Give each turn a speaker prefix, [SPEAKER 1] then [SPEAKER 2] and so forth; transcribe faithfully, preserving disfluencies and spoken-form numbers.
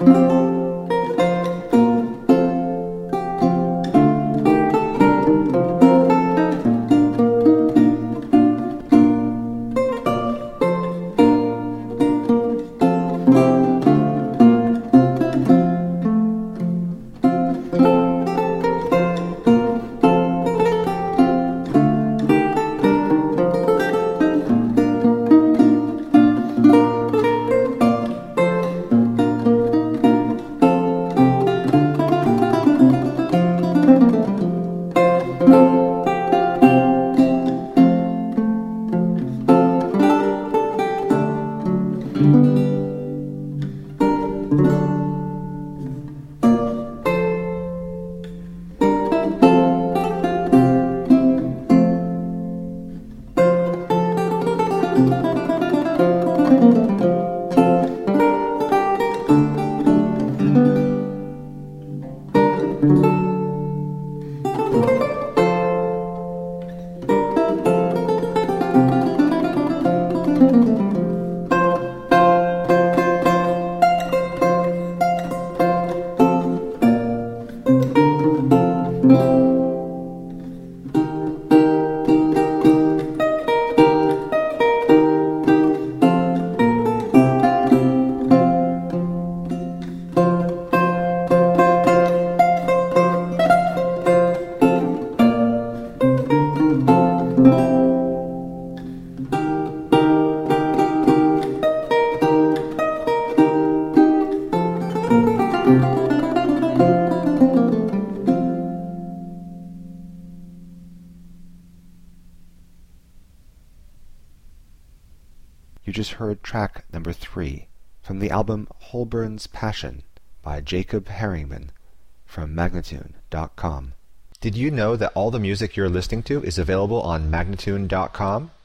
[SPEAKER 1] You just heard track number three from the album Holbern's Passion by Jacob Herringman from Magnatune dot com.
[SPEAKER 2] Did you know that all the music you're listening to is available on Magnatune dot com?